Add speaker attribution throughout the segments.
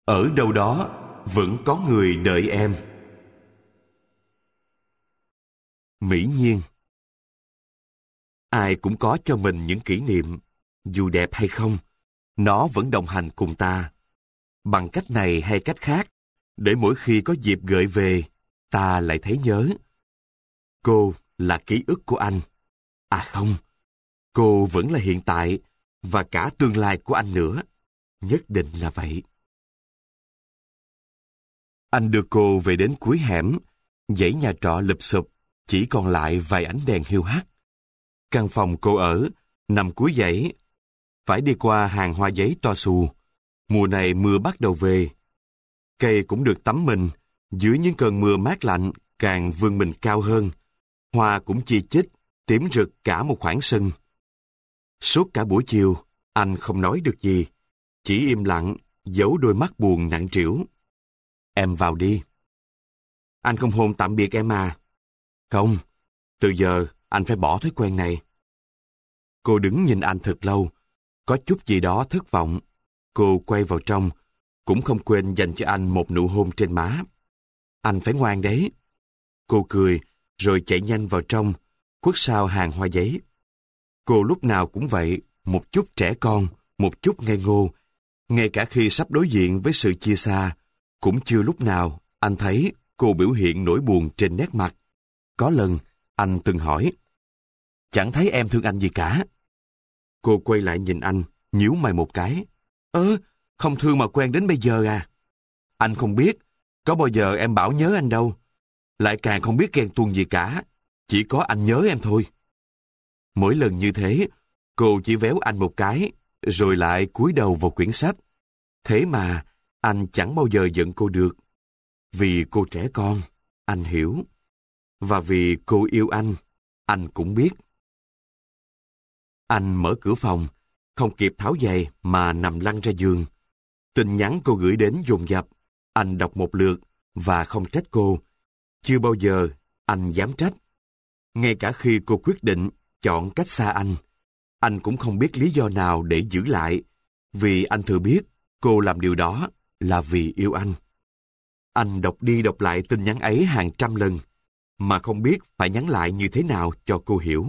Speaker 1: Ở đâu đó vẫn có người đợi em. Mỹ Nhiên. Ai cũng có cho mình những kỷ niệm, dù đẹp hay không, nó vẫn đồng hành cùng ta, bằng cách này hay cách khác, để mỗi khi có dịp gợi về, ta lại thấy nhớ. Cô là ký ức của anh. À không, cô vẫn là hiện tại, và cả tương lai của anh nữa. Nhất định là vậy. Anh đưa cô về đến cuối hẻm, dãy nhà trọ lụp xụp, chỉ còn lại vài ánh đèn hiu hắt. Căn phòng cô ở, nằm cuối dãy, phải đi qua hàng hoa giấy to xù. Mùa này mưa bắt đầu về. Cây cũng được tắm mình, dưới những cơn mưa mát lạnh, càng vươn mình cao hơn. Hoa cũng chi chít, tím rực cả một khoảng sân. Suốt cả buổi chiều, anh không nói được gì, chỉ im lặng, giấu đôi mắt buồn nặng trĩu. Em vào đi. Anh không hôn tạm biệt em à? Không, từ giờ anh phải bỏ thói quen này. Cô đứng nhìn anh thật lâu, có chút gì đó thất vọng. Cô quay vào trong, cũng không quên dành cho anh một nụ hôn trên má. Anh phải ngoan đấy. Cô cười, rồi chạy nhanh vào trong, khuất sau hàng hoa giấy. Cô lúc nào cũng vậy, một chút trẻ con, một chút ngây ngô. Ngay cả khi sắp đối diện với sự chia xa, cũng chưa lúc nào anh thấy cô biểu hiện nỗi buồn trên nét mặt. Có lần, anh từng hỏi, chẳng thấy em thương anh gì cả. Cô quay lại nhìn anh, nhíu mày một cái. Không thương mà quen đến bây giờ à? Anh không biết, có bao giờ em bảo nhớ anh đâu. Lại càng không biết ghen tuông gì cả, chỉ có anh nhớ em thôi. Mỗi lần như thế, cô chỉ véo anh một cái, rồi lại cúi đầu vào quyển sách. Thế mà, anh chẳng bao giờ giận cô được. Vì cô trẻ con, anh hiểu. Và vì cô yêu anh cũng biết. Anh mở cửa phòng, không kịp tháo giày mà nằm lăn ra giường. Tin nhắn cô gửi đến dồn dập, anh đọc một lượt và không trách cô. Chưa bao giờ anh dám trách. Ngay cả khi cô quyết định chọn cách xa anh cũng không biết lý do nào để giữ lại, vì anh thừa biết cô làm điều đó là vì yêu anh. Anh đọc đi đọc lại tin nhắn ấy hàng trăm lần, mà không biết phải nhắn lại như thế nào cho cô hiểu.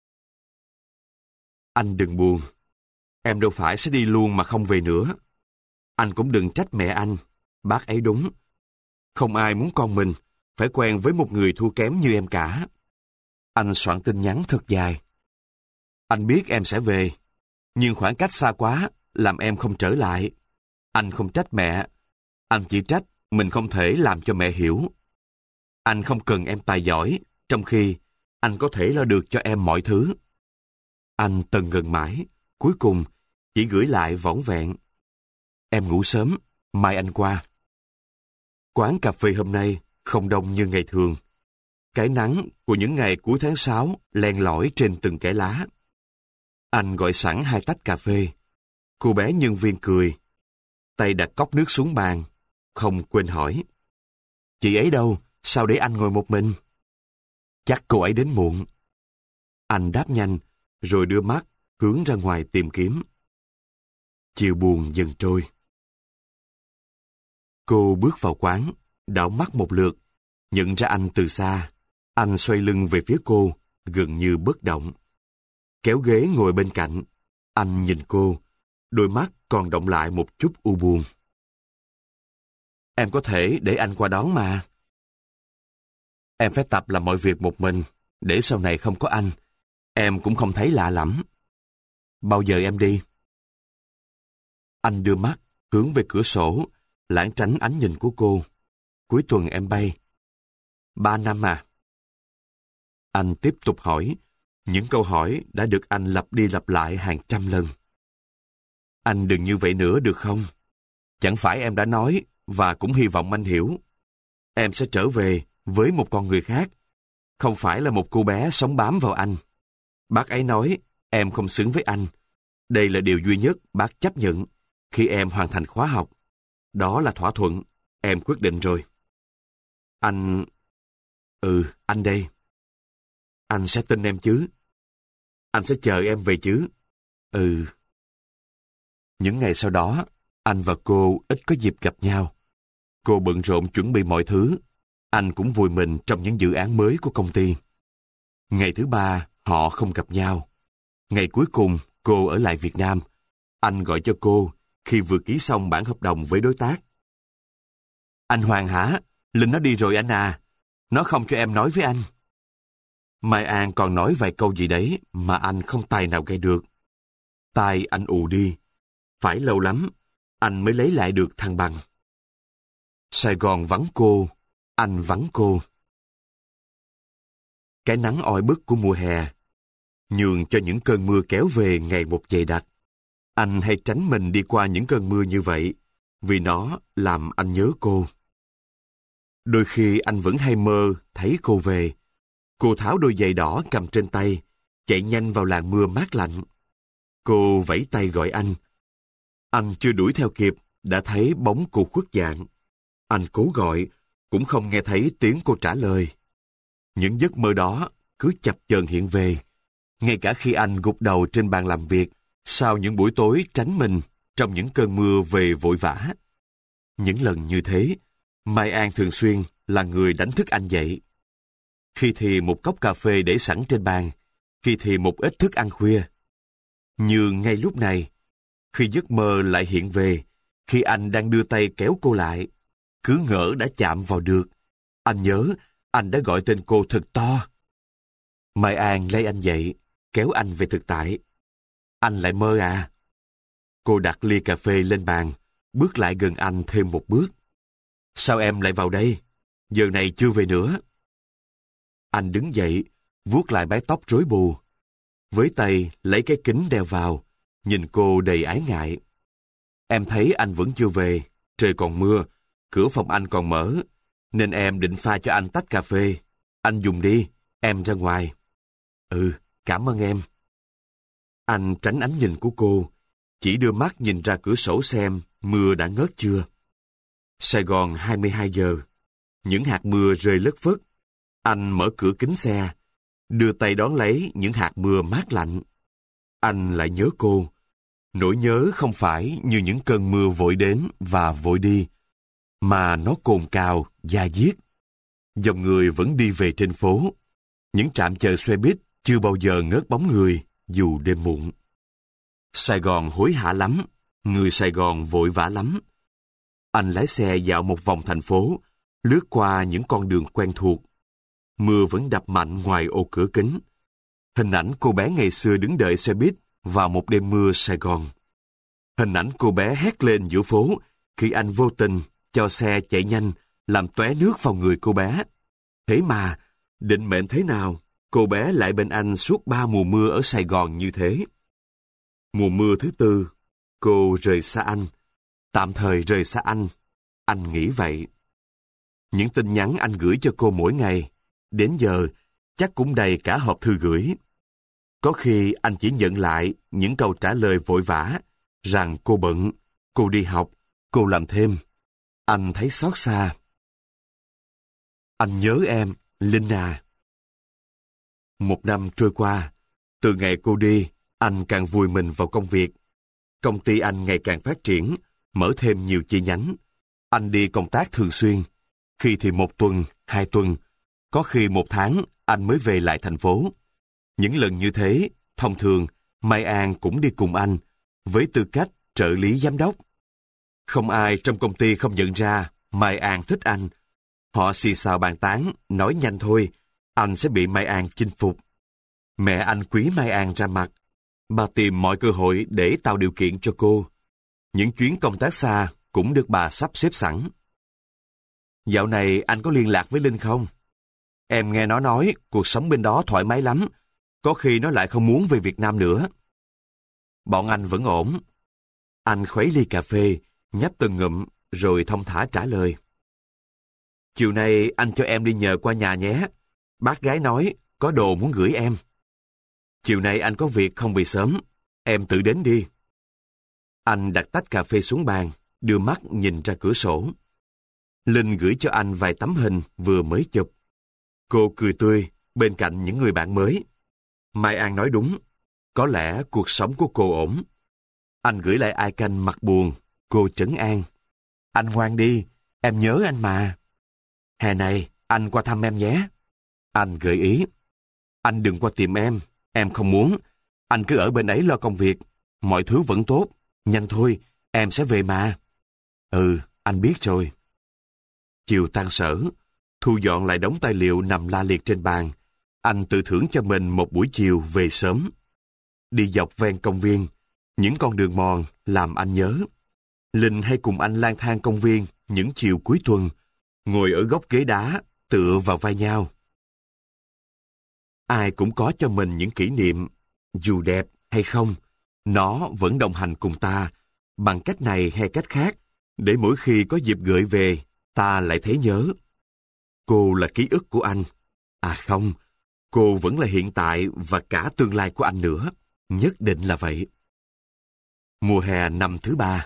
Speaker 1: Anh đừng buồn. Em đâu phải sẽ đi luôn mà không về nữa. Anh cũng đừng trách mẹ anh. Bác ấy đúng. Không ai muốn con mình phải quen với một người thua kém như em cả. Anh soạn tin nhắn thật dài. Anh biết em sẽ về, nhưng khoảng cách xa quá làm em không trở lại. Anh không trách mẹ. Anh chỉ trách mình không thể làm cho mẹ hiểu. Anh không cần em tài giỏi, trong khi anh có thể lo được cho em mọi thứ. Anh tần ngần mãi, cuối cùng chỉ gửi lại vỏn vẹn. Em ngủ sớm, mai anh qua. Quán cà phê hôm nay không đông như ngày thường. Cái nắng của những ngày cuối tháng 6 len lỏi trên từng kẽ lá. Anh gọi sẵn 2 tách cà phê. Cô bé nhân viên cười. Tay đặt cốc nước xuống bàn, không quên hỏi. Chị ấy đâu? Sao để anh ngồi một mình? Chắc cô ấy đến muộn. Anh đáp nhanh, rồi đưa mắt hướng ra ngoài tìm kiếm. Chiều buồn dần trôi. Cô bước vào quán, đảo mắt một lượt, nhận ra anh từ xa. Anh xoay lưng về phía cô, gần như bất động. Kéo ghế ngồi bên cạnh, anh nhìn cô, đôi mắt còn động lại một chút u buồn. Em có thể để anh qua đón mà. Em phải tập làm mọi việc một mình, để sau này không có anh, em cũng không thấy lạ lẫm. Bao giờ em đi? Anh đưa mắt, hướng về cửa sổ, lảng tránh ánh nhìn của cô. Cuối tuần em bay. 3 năm à? Anh tiếp tục hỏi, những câu hỏi đã được anh lặp đi lặp lại hàng trăm lần. Anh đừng như vậy nữa được không? Chẳng phải em đã nói, và cũng hy vọng anh hiểu. Em sẽ trở về với một con người khác, không phải là một cô bé sống bám vào anh. Bác ấy nói, em không xứng với anh. Đây là điều duy nhất bác chấp nhận khi em hoàn thành khóa học. Đó là thỏa thuận, em quyết định rồi. Anh... anh đây. Anh sẽ tin em chứ? Anh sẽ chờ em về chứ? Những ngày sau đó, Anh và cô ít có dịp gặp nhau. Cô bận rộn chuẩn bị mọi thứ. Anh cũng vùi mình trong những dự án mới của công ty. Ngày thứ 3, họ không gặp nhau. Ngày cuối cùng, cô ở lại Việt Nam. Anh gọi cho cô khi vừa ký xong bản hợp đồng với đối tác. Anh Hoàng hả? Linh nó đi rồi anh à. Nó không cho em nói với anh. Mai An còn nói vài câu gì đấy mà anh không tài nào nghe được. Tai anh ù đi. Phải lâu lắm, anh mới lấy lại được thăng bằng. Sài Gòn vắng cô, anh vắng cô. Cái nắng oi bức của mùa hè nhường cho những cơn mưa kéo về ngày một dày đặc. Anh hay tránh mình đi qua những cơn mưa như vậy, vì nó làm anh nhớ cô. Đôi khi anh vẫn hay mơ thấy cô về. Cô tháo đôi giày đỏ cầm trên tay, chạy nhanh vào làn mưa mát lạnh. Cô vẫy tay gọi anh. Anh chưa đuổi theo kịp, đã thấy bóng cô khuất dạng. Anh cố gọi, cũng không nghe thấy tiếng cô trả lời. Những giấc mơ đó cứ chập chờn hiện về, ngay cả khi anh gục đầu trên bàn làm việc, sau những buổi tối tránh mình trong những cơn mưa về vội vã. Những lần như thế, Mai An thường xuyên là người đánh thức anh dậy. Khi thì một cốc cà phê để sẵn trên bàn, khi thì một ít thức ăn khuya. Như ngay lúc này, khi giấc mơ lại hiện về, khi anh đang đưa tay kéo cô lại, cứ ngỡ đã chạm vào được. Anh nhớ, anh đã gọi tên cô thật to. Mai An lay anh dậy, kéo anh về thực tại. Anh lại mơ à? Cô đặt ly cà phê lên bàn, bước lại gần anh thêm một bước. Sao em lại vào đây? Giờ này chưa về nữa. Anh đứng dậy, vuốt lại mái tóc rối bù. Với tay lấy cái kính đeo vào, nhìn cô đầy ái ngại. Em thấy anh vẫn chưa về, trời còn mưa, cửa phòng anh còn mở, nên em định pha cho anh tách cà phê. Anh dùng đi, em ra ngoài. Ừ, cảm ơn em. Anh tránh ánh nhìn của cô, chỉ đưa mắt nhìn ra cửa sổ xem mưa đã ngớt chưa. Sài Gòn 22 giờ, những hạt mưa rơi lất phất. Anh mở cửa kính xe, đưa tay đón lấy những hạt mưa mát lạnh. Anh lại nhớ cô. Nỗi nhớ không phải như những cơn mưa vội đến và vội đi, mà nó cồn cào, da diết. Dòng người vẫn đi về trên phố. Những trạm chờ xe buýt chưa bao giờ ngớt bóng người, dù đêm muộn. Sài Gòn hối hả lắm, người Sài Gòn vội vã lắm. Anh lái xe dạo một vòng thành phố, lướt qua những con đường quen thuộc. Mưa vẫn đập mạnh ngoài ô cửa kính. Hình ảnh cô bé ngày xưa đứng đợi xe buýt vào một đêm mưa Sài Gòn. Hình ảnh cô bé hét lên giữa phố khi anh vô tình cho xe chạy nhanh làm tóe nước vào người cô bé. Thế mà, định mệnh thế nào, cô bé lại bên anh suốt 3 mùa mưa ở Sài Gòn như thế. Mùa mưa thứ 4, cô rời xa anh. Tạm thời rời xa anh nghĩ vậy. Những tin nhắn anh gửi cho cô mỗi ngày, đến giờ chắc cũng đầy cả hộp thư gửi. Có khi anh chỉ nhận lại những câu trả lời vội vã rằng cô bận, cô đi học, cô làm thêm. Anh thấy xót xa. Anh nhớ em, Linh à. 1 năm trôi qua, từ ngày cô đi, anh càng vùi mình vào công việc. Công ty anh ngày càng phát triển, mở thêm nhiều chi nhánh. Anh đi công tác thường xuyên, khi thì 1 tuần, 2 tuần, có khi 1 tháng anh mới về lại thành phố. Những lần như thế, thông thường, Mai An cũng đi cùng anh, với tư cách trợ lý giám đốc. Không ai trong công ty không nhận ra Mai An thích anh. Họ xì xào bàn tán, nói nhanh thôi, anh sẽ bị Mai An chinh phục. Mẹ anh quý Mai An ra mặt. Bà tìm mọi cơ hội để tạo điều kiện cho cô. Những chuyến công tác xa cũng được bà sắp xếp sẵn. Dạo này anh có liên lạc với Linh không? Em nghe nó nói cuộc sống bên đó thoải mái lắm. Có khi nó lại không muốn về Việt Nam nữa. Bọn anh vẫn ổn. Anh khuấy ly cà phê, nhấp từng ngụm, rồi thong thả trả lời. Chiều nay anh cho em đi nhờ qua nhà nhé. Bác gái nói có đồ muốn gửi em. Chiều nay anh có việc không về sớm. Em tự đến đi. Anh đặt tách cà phê xuống bàn, đưa mắt nhìn ra cửa sổ. Linh gửi cho anh vài tấm hình vừa mới chụp. Cô cười tươi bên cạnh những người bạn mới. Mai An nói đúng. Có lẽ cuộc sống của cô ổn. Anh gửi lại icon mặt buồn, Cô trấn an. Anh ngoan đi, em nhớ anh mà. Hè này, anh qua thăm em nhé. Anh gợi ý. Anh đừng qua tìm em không muốn. Anh cứ ở bên ấy lo công việc. Mọi thứ vẫn tốt. Nhanh thôi, em sẽ về mà. Ừ, anh biết rồi. Chiều tan sở, thu dọn lại đống tài liệu nằm la liệt trên bàn. Anh tự thưởng cho mình một buổi chiều về sớm. Đi dọc ven công viên, những con đường mòn làm anh nhớ. Linh hay cùng anh lang thang công viên những chiều cuối tuần, ngồi ở góc ghế đá, tựa vào vai nhau. Ai cũng có cho mình những kỷ niệm, dù đẹp hay không, nó vẫn đồng hành cùng ta, bằng cách này hay cách khác, để mỗi khi có dịp gửi về, ta lại thấy nhớ. Cô là ký ức của anh. À không, cô vẫn là hiện tại và cả tương lai của anh nữa. Nhất định là vậy. Mùa hè năm thứ 3.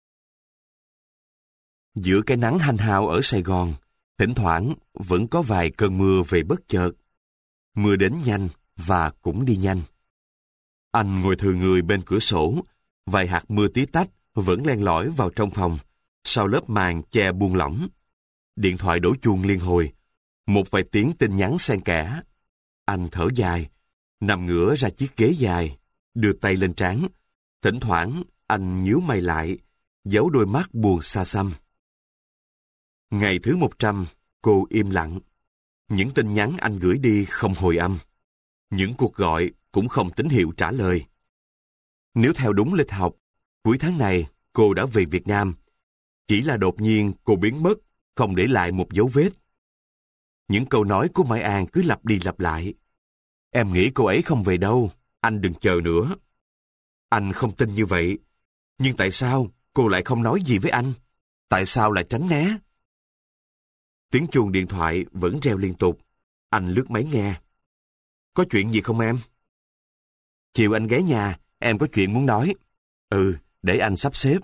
Speaker 1: Giữa cái nắng hanh hao ở Sài Gòn, thỉnh thoảng vẫn có vài cơn mưa về bất chợt. Mưa đến nhanh và cũng đi nhanh. Anh ngồi thừ người bên cửa sổ, vài hạt mưa tí tách vẫn len lỏi vào trong phòng, sau lớp màn che buông lỏng. Điện thoại đổ chuông liên hồi, một vài tiếng tin nhắn xen kẽ. Anh thở dài, nằm ngửa ra chiếc ghế dài, đưa tay lên trán. Thỉnh thoảng anh nhíu mày lại, giấu đôi mắt buồn xa xăm. Ngày thứ 100, cô im lặng. Những tin nhắn anh gửi đi không hồi âm. Những cuộc gọi cũng không tín hiệu trả lời. Nếu theo đúng lịch học, cuối tháng này cô đã về Việt Nam. Chỉ là đột nhiên cô biến mất, không để lại một dấu vết. Những câu nói của Mai An cứ lặp đi lặp lại. Em nghĩ cô ấy không về đâu, anh đừng chờ nữa. Anh không tin như vậy. Nhưng tại sao cô lại không nói gì với anh? Tại sao lại tránh né? Tiếng chuông điện thoại vẫn reo liên tục. Anh lướt máy nghe. Có chuyện gì không em? Chiều anh ghé nhà, em có chuyện muốn nói. Ừ, để anh sắp xếp.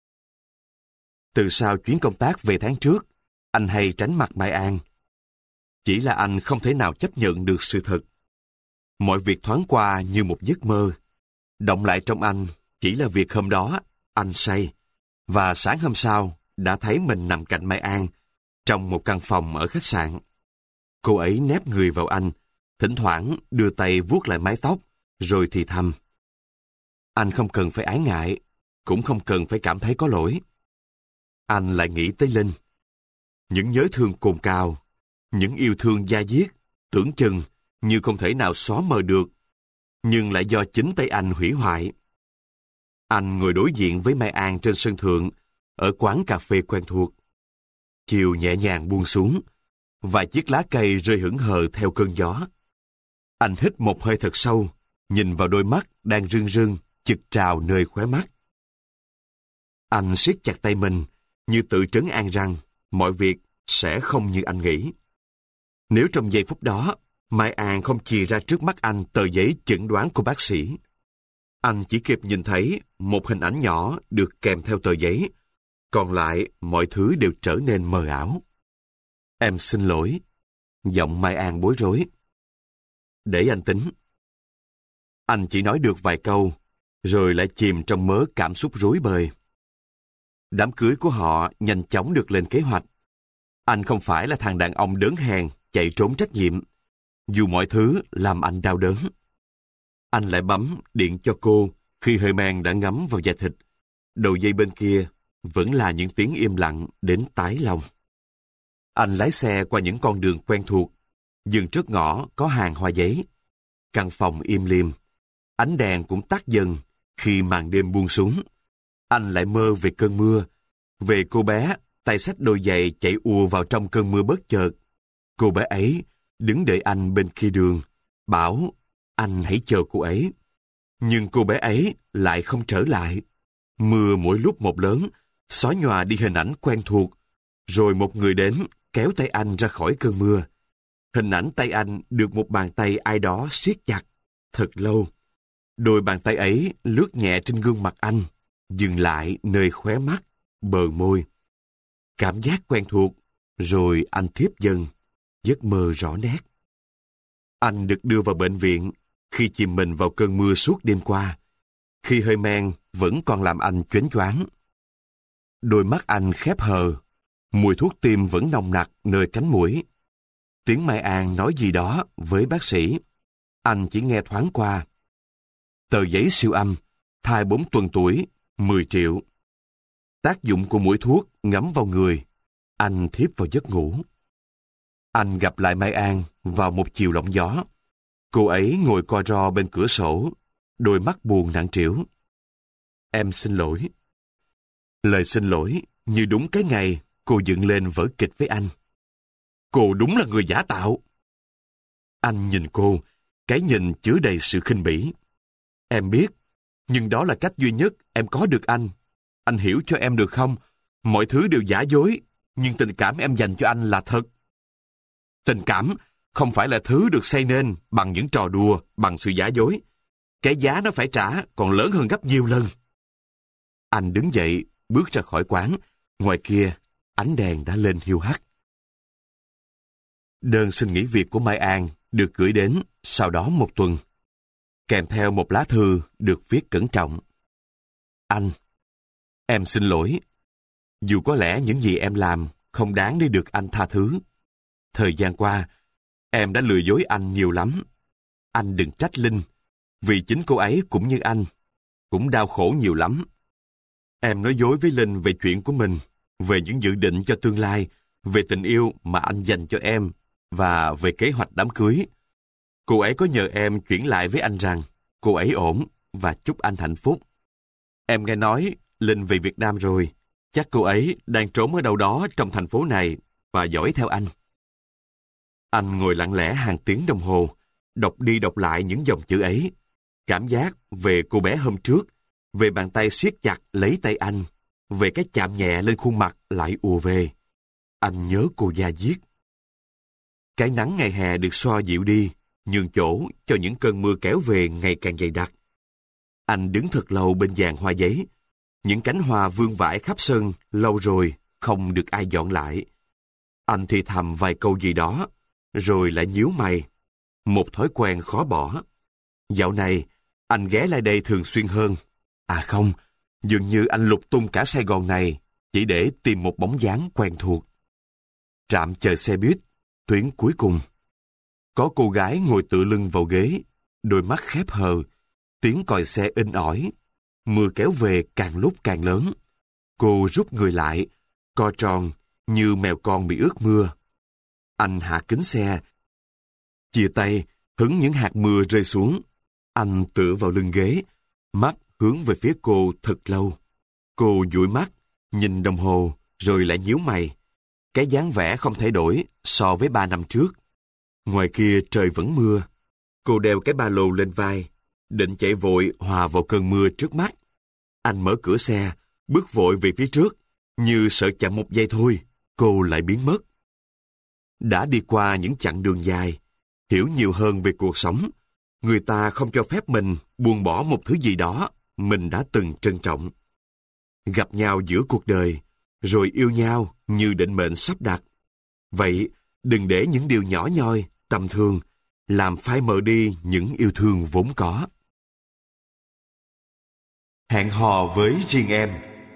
Speaker 1: Từ sau chuyến công tác về tháng trước, anh hay tránh mặt Mai An. Chỉ là anh không thể nào chấp nhận được sự thật. Mọi việc thoáng qua như một giấc mơ. Động lại trong anh chỉ là việc hôm đó anh say, và sáng hôm sau đã thấy mình nằm cạnh Mai An trong một căn phòng ở khách sạn. Cô ấy nép người vào anh, thỉnh thoảng đưa tay vuốt lại mái tóc, rồi thì thầm. Anh không cần phải ái ngại, cũng không cần phải cảm thấy có lỗi. Anh lại nghĩ tới Linh. Những nhớ thương cồn cào, những yêu thương da diết, tưởng chừng như không thể nào xóa mờ được, nhưng lại do chính tay anh hủy hoại. Anh ngồi đối diện với Mai An trên sân thượng, ở quán cà phê quen thuộc. Chiều nhẹ nhàng buông xuống, vài chiếc lá cây rơi hững hờ theo cơn gió. Anh hít một hơi thật sâu, nhìn vào đôi mắt đang rưng rưng, chực trào nơi khóe mắt. Anh siết chặt tay mình, như tự trấn an rằng mọi việc sẽ không như anh nghĩ. Nếu trong giây phút đó, Mai An không chì ra trước mắt anh tờ giấy chẩn đoán của bác sĩ, anh chỉ kịp nhìn thấy một hình ảnh nhỏ được kèm theo tờ giấy, còn lại mọi thứ đều trở nên mờ ảo. Em xin lỗi. Giọng Mai An bối rối. Để anh tính. Anh chỉ nói được vài câu, rồi lại chìm trong mớ cảm xúc rối bời. Đám cưới của họ nhanh chóng được lên kế hoạch. Anh không phải là thằng đàn ông đớn hèn, chạy trốn trách nhiệm, dù mọi thứ làm anh đau đớn. Anh lại bấm điện cho cô khi hơi men đã ngấm vào da thịt. Đầu dây bên kia vẫn là những tiếng im lặng đến tái lòng. Anh lái xe qua những con đường quen thuộc, dừng trước ngõ có hàng hoa giấy. Căn phòng im lìm, ánh đèn cũng tắt dần khi màn đêm buông xuống. Anh lại mơ về cơn mưa, về cô bé tay xách đôi giày chạy ùa vào trong cơn mưa bất chợt. Cô bé ấy đứng đợi anh bên kia đường, bảo anh hãy chờ cô ấy. Nhưng cô bé ấy lại không trở lại. Mưa mỗi lúc một lớn, xóa nhòa đi hình ảnh quen thuộc. Rồi một người đến, kéo tay anh ra khỏi cơn mưa. Hình ảnh tay anh được một bàn tay ai đó siết chặt, thật lâu. Đôi bàn tay ấy lướt nhẹ trên gương mặt anh, dừng lại nơi khóe mắt, bờ môi. Cảm giác quen thuộc, rồi anh thiếp dần, giấc mơ rõ nét. Anh được đưa vào bệnh viện khi chìm mình vào cơn mưa suốt đêm qua, khi hơi men vẫn còn làm anh choáng choáng. Đôi mắt anh khép hờ, mùi thuốc tiêm vẫn nồng nặc nơi cánh mũi. Tiếng Mai An nói gì đó với bác sĩ. Anh chỉ nghe thoáng qua. Tờ giấy siêu âm, thai 4 tuần tuổi, 10 triệu. Tác dụng của mũi thuốc ngấm vào người. Anh thiếp vào giấc ngủ. Anh gặp lại Mai An vào một chiều lộng gió. Cô ấy ngồi co ro bên cửa sổ, đôi mắt buồn nặng trĩu. Em xin lỗi. Lời xin lỗi như đúng cái ngày cô dựng lên vở kịch với anh. Cô đúng là người giả tạo. Anh nhìn cô, cái nhìn chứa đầy sự khinh bỉ. Em biết, nhưng đó là cách duy nhất em có được anh. Anh hiểu cho em được không? Mọi thứ đều giả dối, nhưng tình cảm em dành cho anh là thật. Tình cảm không phải là thứ được xây nên bằng những trò đùa, bằng sự giả dối. Cái giá nó phải trả còn lớn hơn gấp nhiều lần. Anh đứng dậy, bước ra khỏi quán. Ngoài kia, ánh đèn đã lên hiu hắt. Đơn xin nghỉ việc của Mai An được gửi đến sau đó 1 tuần, kèm theo một lá thư được viết cẩn trọng. Anh, em xin lỗi. Dù có lẽ những gì em làm không đáng để được anh tha thứ. Thời gian qua, em đã lừa dối anh nhiều lắm. Anh đừng trách Linh, vì chính cô ấy cũng như anh, cũng đau khổ nhiều lắm. Em nói dối với Linh về chuyện của mình, về những dự định cho tương lai, về tình yêu mà anh dành cho em, và về kế hoạch đám cưới. Cô ấy có nhờ em chuyển lại với anh rằng cô ấy ổn và chúc anh hạnh phúc. Em nghe nói Linh về Việt Nam rồi, chắc cô ấy đang trốn ở đâu đó trong thành phố này và dõi theo anh. Anh ngồi lặng lẽ hàng tiếng đồng hồ, đọc đi đọc lại những dòng chữ ấy. Cảm giác về cô bé hôm trước, về bàn tay siết chặt lấy tay anh, về cái chạm nhẹ lên khuôn mặt lại ùa về. Anh nhớ cô da diết. Cái nắng ngày hè được xoa dịu đi, nhường chỗ cho những cơn mưa kéo về ngày càng dày đặc. Anh đứng thật lâu bên giàn hoa giấy. Những cánh hoa vương vãi khắp sân lâu rồi không được ai dọn lại. Anh thì thầm vài câu gì đó, rồi lại nhíu mày. Một thói quen khó bỏ. Dạo này, anh ghé lại đây thường xuyên hơn. À không, dường như anh lục tung cả Sài Gòn này chỉ để tìm một bóng dáng quen thuộc. Trạm chờ xe buýt, tuyến cuối cùng. Có cô gái ngồi tựa lưng vào ghế, đôi mắt khép hờ, tiếng còi xe inh ỏi. Mưa kéo về càng lúc càng lớn. Cô rút người lại, co tròn như mèo con bị ướt mưa. Anh hạ kính xe, chia tay, hứng những hạt mưa rơi xuống. Anh tựa vào lưng ghế, mắt hướng về phía cô thật lâu. Cô dụi mắt, nhìn đồng hồ, rồi lại nhíu mày. Cái dáng vẻ không thay đổi so với 3 năm trước. Ngoài kia trời vẫn mưa. Cô đeo cái ba lô lên vai, định chạy vội hòa vào cơn mưa trước mắt. Anh mở cửa xe, bước vội về phía trước, như sợ chậm một giây thôi, cô lại biến mất. Đã đi qua những chặng đường dài, hiểu nhiều hơn về cuộc sống, người ta không cho phép mình buông bỏ một thứ gì đó mình đã từng trân trọng. Gặp nhau giữa cuộc đời, rồi yêu nhau như định mệnh sắp đặt. Vậy, đừng để những điều nhỏ nhoi, tầm thường, làm phai mờ đi những yêu thương vốn có. Hẹn hò với riêng em.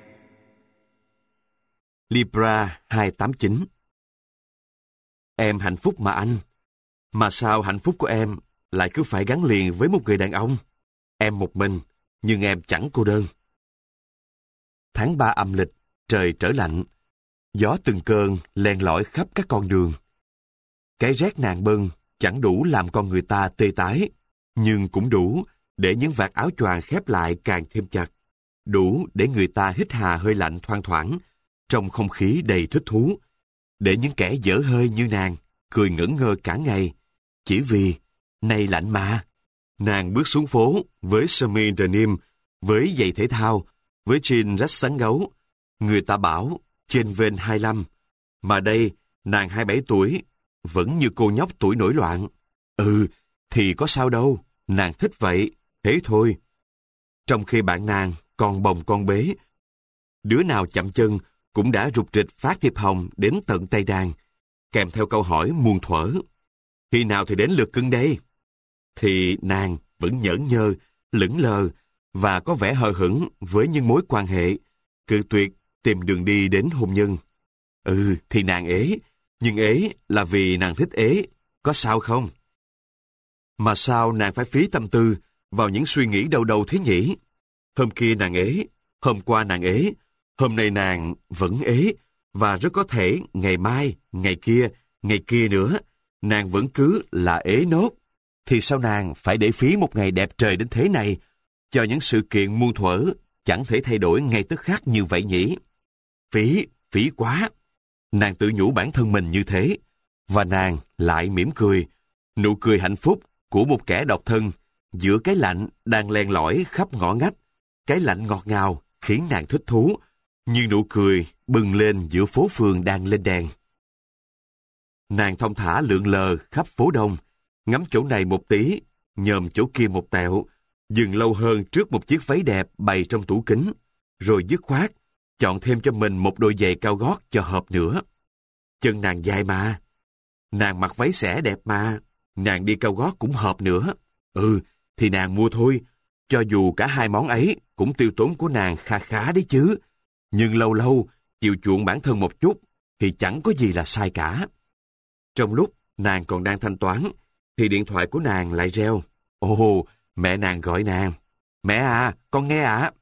Speaker 1: Libra 289. Em hạnh phúc mà anh. Mà sao hạnh phúc của em lại cứ phải gắn liền với một người đàn ông? Em một mình, nhưng em chẳng cô đơn. Tháng 3 âm lịch, trời trở lạnh. Gió từng cơn len lỏi khắp các con đường. Cái rét nàng bân chẳng đủ làm con người ta tê tái, nhưng cũng đủ để những vạt áo choàng khép lại càng thêm chặt. Đủ để người ta hít hà hơi lạnh thoang thoảng, trong không khí đầy thích thú. Để những kẻ dở hơi như nàng cười ngẩn ngơ cả ngày, chỉ vì này lạnh mà. Nàng bước xuống phố với sơ mi denim, với giày thể thao, với jean rách sắn gấu. Người ta bảo trên ven 25, mà đây nàng 27 tuổi, vẫn như cô nhóc tuổi nổi loạn. Thì có sao đâu, nàng thích vậy, thế thôi. Trong khi bạn nàng còn bồng con bế, đứa nào chậm chân cũng đã rục rịch phát thiệp hồng đến tận tay đàn, kèm theo câu hỏi muôn thuở. Khi nào thì đến lượt cưng đây? Thì nàng vẫn nhởn nhơ, lững lờ và có vẻ hờ hững với những mối quan hệ, cự tuyệt tìm đường đi đến hôn nhân. Thì nàng ế, nhưng ế là vì nàng thích ế, có sao không? Mà sao nàng phải phí tâm tư vào những suy nghĩ đâu đâu thế nhỉ? Hôm kia nàng ế, hôm qua nàng ế, hôm nay nàng vẫn ế, và rất có thể ngày mai, ngày kia nữa, nàng vẫn cứ là ế nốt. Thì sao nàng phải để phí một ngày đẹp trời đến thế này cho những sự kiện muôn thuở chẳng thể thay đổi ngay tức khắc như vậy nhỉ? Phí quá. Nàng tự nhủ bản thân mình như thế, và nàng lại mỉm cười, nụ cười hạnh phúc của một kẻ độc thân giữa cái lạnh đang len lỏi khắp ngõ ngách. Cái lạnh ngọt ngào khiến nàng thích thú, như nụ cười bừng lên giữa phố phường đang lên đèn. Nàng thong thả lượn lờ khắp phố đông, ngắm chỗ này một tí, nhòm chỗ kia một tẹo, dừng lâu hơn trước một chiếc váy đẹp bày trong tủ kính, rồi dứt khoát chọn thêm cho mình một đôi giày cao gót cho hợp nữa. Chân nàng dài mà, nàng mặc váy xẻ đẹp mà, nàng đi cao gót cũng hợp nữa. Thì nàng mua thôi, cho dù cả hai món ấy cũng tiêu tốn của nàng kha khá đấy chứ. Nhưng lâu lâu chịu chuộng bản thân một chút thì chẳng có gì là sai cả. Trong lúc nàng còn đang thanh toán thì điện thoại của nàng lại reo. Mẹ nàng gọi nàng. Mẹ à, con nghe ạ.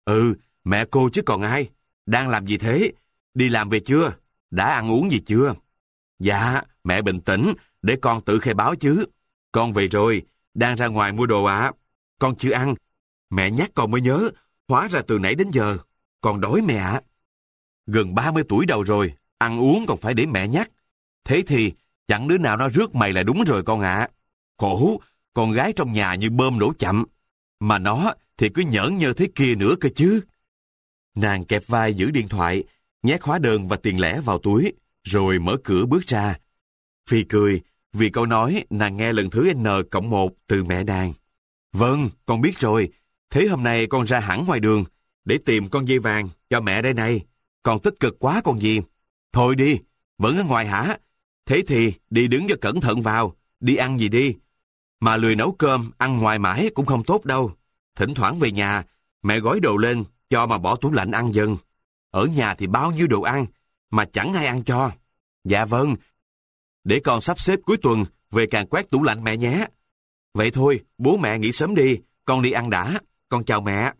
Speaker 1: Mẹ cô chứ còn ai. Đang làm gì thế? Đi làm về chưa? Đã ăn uống gì chưa? Dạ, mẹ bình tĩnh, để con tự khai báo chứ. Con về rồi, đang ra ngoài mua đồ ạ. Con chưa ăn. Mẹ nhắc con mới nhớ, hóa ra từ nãy đến giờ. Con đói mẹ ạ. Gần 30 tuổi đầu rồi, ăn uống còn phải để mẹ nhắc. Thế thì, chẳng đứa nào nó rước mày là đúng rồi con ạ. Khổ, con gái trong nhà như bơm đổ chậm. Mà nó thì cứ nhởn nhơ thế kia nữa cơ chứ. Nàng kẹp vai giữ điện thoại, nhét hóa đơn và tiền lẻ vào túi, rồi mở cửa bước ra. Phi cười, vì câu nói nàng nghe lần thứ N+1 từ mẹ nàng. Vâng, con biết rồi. Thế hôm nay con ra hẳn ngoài đường, để tìm con dây vàng cho mẹ đây này. Con tích cực quá còn gì. Thôi đi, vẫn ở ngoài hả? Thế thì đi đứng cho cẩn thận vào, đi ăn gì đi. Mà lười nấu cơm, ăn ngoài mãi cũng không tốt đâu. Thỉnh thoảng về nhà, mẹ gói đồ lên, cho mà bỏ tủ lạnh ăn dần. Ở nhà thì bao nhiêu đồ ăn, mà chẳng ai ăn cho. Dạ vâng, để con sắp xếp cuối tuần về càn quét tủ lạnh mẹ nhé. Vậy thôi, bố mẹ nghỉ sớm đi, con đi ăn đã, con chào mẹ.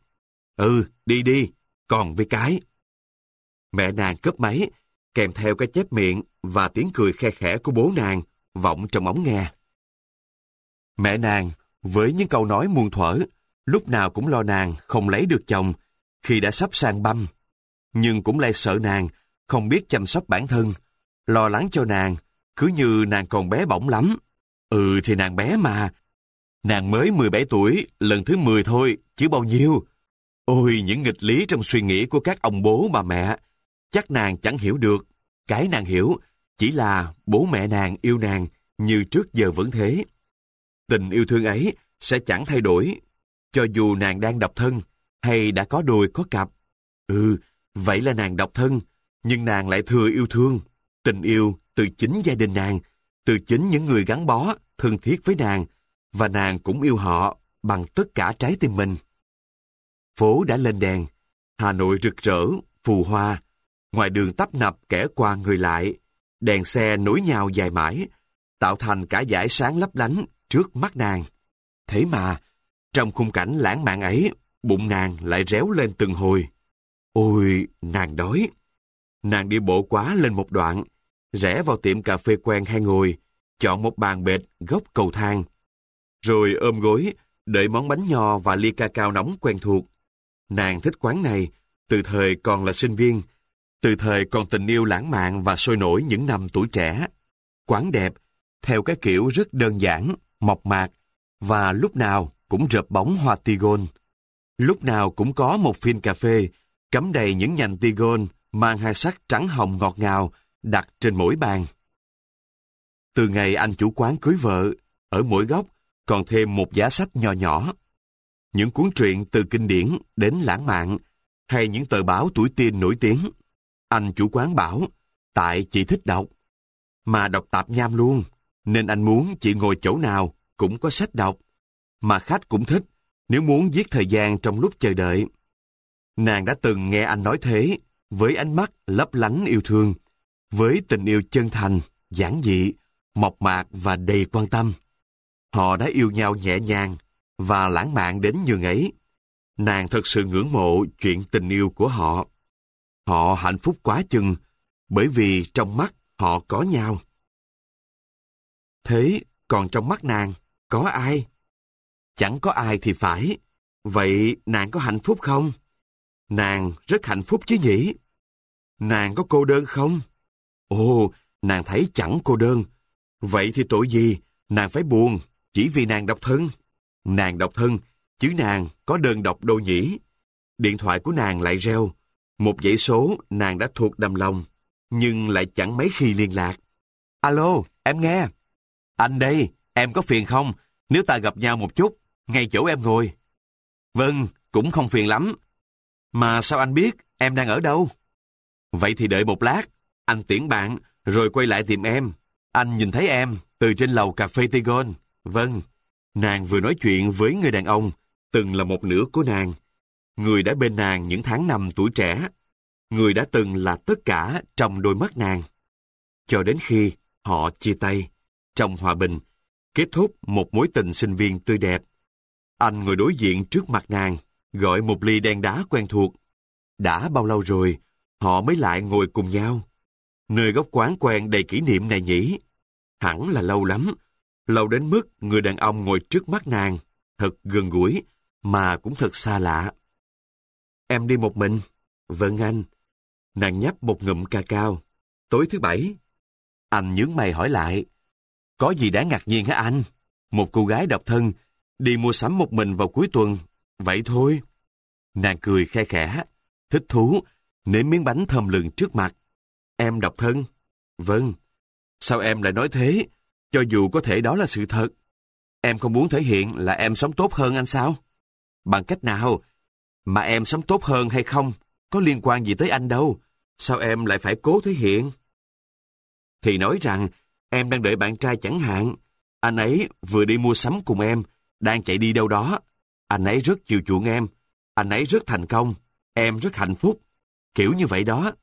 Speaker 1: Đi, còn với cái. Mẹ nàng cúp máy, kèm theo cái chép miệng và tiếng cười khe khẽ của bố nàng vọng trong ống nghe. Mẹ nàng, với những câu nói muôn thuở, lúc nào cũng lo nàng không lấy được chồng khi đã sắp sang băm, nhưng cũng lại sợ nàng không biết chăm sóc bản thân, lo lắng cho nàng, cứ như nàng còn bé bỏng lắm. Thì nàng bé mà. Nàng mới 17 tuổi, lần thứ 10 thôi, chứ bao nhiêu. Ôi, những nghịch lý trong suy nghĩ của các ông bố bà mẹ, chắc nàng chẳng hiểu được. Cái nàng hiểu chỉ là bố mẹ nàng yêu nàng như trước giờ vẫn thế. Tình yêu thương ấy sẽ chẳng thay đổi, cho dù nàng đang độc thân hay đã có đôi có cặp. Vậy là nàng độc thân, nhưng nàng lại thừa yêu thương. Tình yêu từ chính gia đình nàng, từ chính những người gắn bó, thân thiết với nàng, và nàng cũng yêu họ bằng tất cả trái tim mình. Phố đã lên đèn, Hà Nội rực rỡ, phù hoa, ngoài đường tấp nập kẻ qua người lại, đèn xe nối nhau dài mãi, tạo thành cả dải sáng lấp lánh trước mắt nàng. Thế mà, trong khung cảnh lãng mạn ấy, bụng nàng lại réo lên từng hồi. Ôi, nàng đói. Nàng đi bộ quá lên một đoạn, rẽ vào tiệm cà phê quen hay ngồi, chọn một bàn bệt góc cầu thang. Rồi ôm gối, đợi món bánh nho và ly ca cao nóng quen thuộc. Nàng thích quán này, từ thời còn là sinh viên, từ thời còn tình yêu lãng mạn và sôi nổi những năm tuổi trẻ. Quán đẹp, theo cái kiểu rất đơn giản, mộc mạc, và lúc nào cũng rợp bóng hoa tigon. Lúc nào cũng có một phiên cà phê, cắm đầy những nhành tigon mang hai sắc trắng hồng ngọt ngào, đặt trên mỗi bàn. Từ ngày anh chủ quán cưới vợ, ở mỗi góc còn thêm một giá sách nho nhỏ. Những cuốn truyện từ kinh điển đến lãng mạn, hay những tờ báo tuổi teen nổi tiếng. Anh chủ quán bảo, tại chị thích đọc, mà đọc tạp nham luôn, nên anh muốn chị ngồi chỗ nào cũng có sách đọc, mà khách cũng thích nếu muốn giết thời gian trong lúc chờ đợi. Nàng đã từng nghe anh nói thế, với ánh mắt lấp lánh yêu thương, với tình yêu chân thành, giản dị, mộc mạc và đầy quan tâm. Họ đã yêu nhau nhẹ nhàng và lãng mạn đến nhường ấy. Nàng thật sự ngưỡng mộ chuyện tình yêu của họ. Họ hạnh phúc quá chừng, bởi vì trong mắt họ có nhau. Thế còn trong mắt nàng, có ai? Chẳng có ai thì phải. Vậy nàng có hạnh phúc không? Nàng rất hạnh phúc chứ nhỉ? Nàng có cô đơn không? Ồ, nàng thấy chẳng cô đơn. Vậy thì tội gì nàng phải buồn chỉ vì nàng độc thân? Nàng độc thân, chứ nàng có đơn độc đâu nhỉ? Điện thoại của nàng lại reo. Một dãy số nàng đã thuộc đầm lòng, nhưng lại chẳng mấy khi liên lạc. Alo, em nghe. Anh đây, em có phiền không? Nếu ta gặp nhau một chút, ngay chỗ em ngồi. Vâng, cũng không phiền lắm. Mà sao anh biết em đang ở đâu? Vậy thì đợi một lát, anh tiễn bạn, rồi quay lại tìm em. Anh nhìn thấy em từ trên lầu cà phê Tigon. Vâng, nàng vừa nói chuyện với người đàn ông, từng là một nửa của nàng. Người đã bên nàng những tháng năm tuổi trẻ. Người đã từng là tất cả trong đôi mắt nàng. Cho đến khi họ chia tay, trong hòa bình, kết thúc một mối tình sinh viên tươi đẹp. Anh ngồi đối diện trước mặt nàng, gọi một ly đen đá quen thuộc. Đã bao lâu rồi, họ mới lại ngồi cùng nhau. Nơi góc quán quen đầy kỷ niệm này nhỉ? Hẳn là lâu lắm. Lâu đến mức người đàn ông ngồi trước mắt nàng, thật gần gũi, mà cũng thật xa lạ. Em đi một mình? Vâng anh. Nàng nhấp một ngụm ca cao. Tối thứ Bảy. Anh nhướng mày hỏi lại. Có gì đáng ngạc nhiên hả anh? Một cô gái độc thân, đi mua sắm một mình vào cuối tuần. Vậy thôi. Nàng cười khe khẽ, thích thú, nếm miếng bánh thơm lừng trước mặt. Em độc thân? Vâng. Sao em lại nói thế, cho dù có thể đó là sự thật? Em không muốn thể hiện là em sống tốt hơn anh sao? Bằng cách nào? Mà em sống tốt hơn hay không có liên quan gì tới anh đâu. Sao em lại phải cố thể hiện? Thì nói rằng em đang đợi bạn trai chẳng hạn. Anh ấy vừa đi mua sắm cùng em, đang chạy đi đâu đó. Anh ấy rất chiều chuộng em. Anh ấy rất thành công. Em rất hạnh phúc. Kiểu như vậy đó.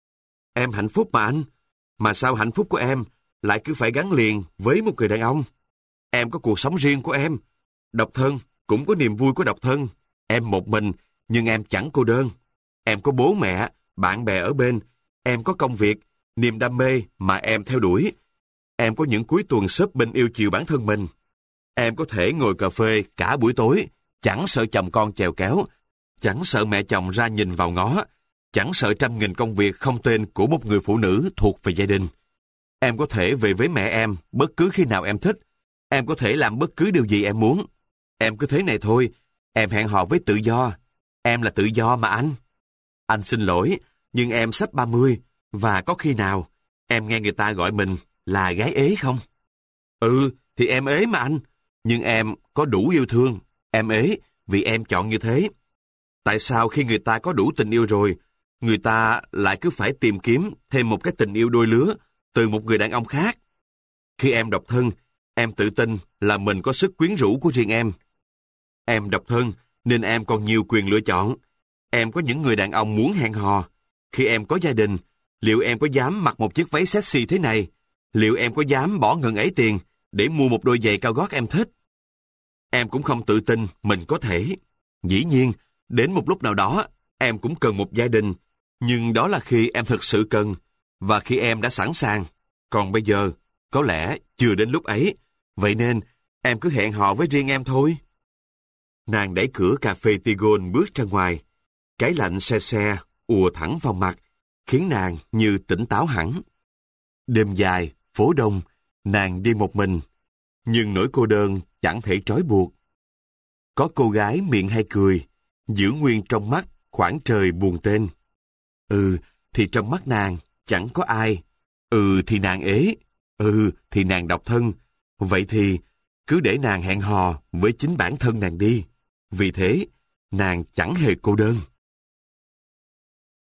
Speaker 1: Em hạnh phúc mà anh. Mà sao hạnh phúc của em lại cứ phải gắn liền với một người đàn ông? Em có cuộc sống riêng của em. Độc thân cũng có niềm vui của độc thân. Em một mình, nhưng em chẳng cô đơn. Em có bố mẹ, bạn bè ở bên. Em có công việc, niềm đam mê mà em theo đuổi. Em có những cuối tuần shopping yêu chiều bản thân mình. Em có thể ngồi cà phê cả buổi tối, chẳng sợ chồng con chèo kéo, chẳng sợ mẹ chồng ra nhìn vào ngó, chẳng sợ 100.000 công việc không tên của một người phụ nữ thuộc về gia đình. Em có thể về với mẹ em bất cứ khi nào em thích. Em có thể làm bất cứ điều gì em muốn. Em cứ thế này thôi. Em hẹn hò với tự do. Em là tự do mà anh. Anh xin lỗi, nhưng em sắp 30, và có khi nào em nghe người ta gọi mình là gái ế không? Ừ, thì em ế mà anh. Nhưng em có đủ yêu thương. Em ế vì em chọn như thế. Tại sao khi người ta có đủ tình yêu rồi, người ta lại cứ phải tìm kiếm thêm một cái tình yêu đôi lứa từ một người đàn ông khác? Khi em độc thân, em tự tin là mình có sức quyến rũ của riêng em. Em độc thân nên em còn nhiều quyền lựa chọn. Em có những người đàn ông muốn hẹn hò. Khi em có gia đình, liệu em có dám mặc một chiếc váy sexy thế này? Liệu em có dám bỏ ngần ấy tiền để mua một đôi giày cao gót em thích? Em cũng không tự tin mình có thể. Dĩ nhiên, đến một lúc nào đó, em cũng cần một gia đình. Nhưng đó là khi em thực sự cần, và khi em đã sẵn sàng. Còn bây giờ, có lẽ chưa đến lúc ấy. Vậy nên, em cứ hẹn hò với riêng em thôi. Nàng đẩy cửa cà phê Tigon bước ra ngoài. Cái lạnh se se ùa thẳng vào mặt, khiến nàng như tỉnh táo hẳn. Đêm dài, phố đông, nàng đi một mình. Nhưng nỗi cô đơn chẳng thể trói buộc. Có cô gái miệng hay cười, giữ nguyên trong mắt khoảng trời buồn tên. Ừ, thì trong mắt nàng chẳng có ai. Ừ, thì nàng ế. Ừ, thì nàng độc thân. Vậy thì cứ để nàng hẹn hò với chính bản thân nàng đi. Vì thế, nàng chẳng hề cô đơn.